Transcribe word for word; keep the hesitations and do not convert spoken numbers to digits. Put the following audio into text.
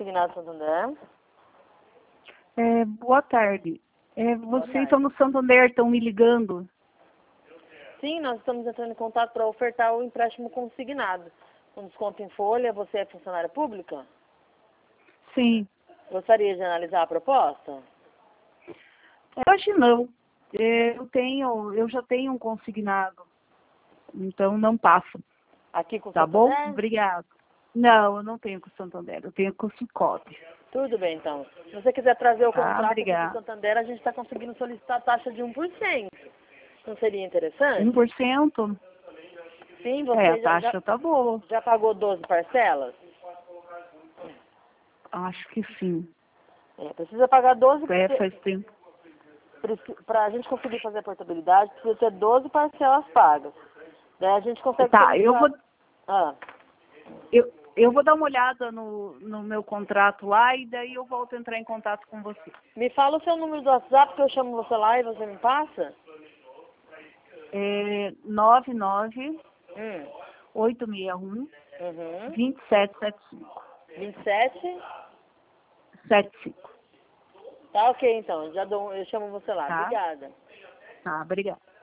Consignado Santander. É, boa tarde. É, Boa vocês tarde. são no Santander, estão me ligando? Sim, nós estamos entrando em contato para ofertar o empréstimo consignado. Com desconto em folha, você é funcionária pública? Sim. Gostaria de analisar a proposta? Hoje não. É, eu tenho, eu já tenho um consignado. Então não passa. Aqui com o Tá bom? Santander? Obrigado. Não, eu não tenho com o Santander, eu tenho com o Cicobi. Tudo bem, então. Se você quiser trazer o Tá, contrato aqui com o obrigado. Santander, a gente está conseguindo solicitar a taxa de um por cento. Não seria interessante? um por cento? Sim, É, a você já, já, taxa tá boa. já pagou doze parcelas? Acho que sim. É, precisa pagar doze É, porque faz tempo. para a gente conseguir fazer a portabilidade, precisa ter doze parcelas pagas. Daí a gente consegue Tá, eu solicitar... vou, Ah, eu, eu vou dar uma olhada no, no meu contrato lá e daí eu volto a entrar em contato com você. me fala o seu número do WhatsApp que eu chamo você lá e você me passa? É nove nove Hum. oito seis um Uhum. dois sete sete cinco. vinte e sete? sete cinco. Tá ok, então. Já dou, eu chamo você lá. Tá? Obrigada. Tá, obrigada.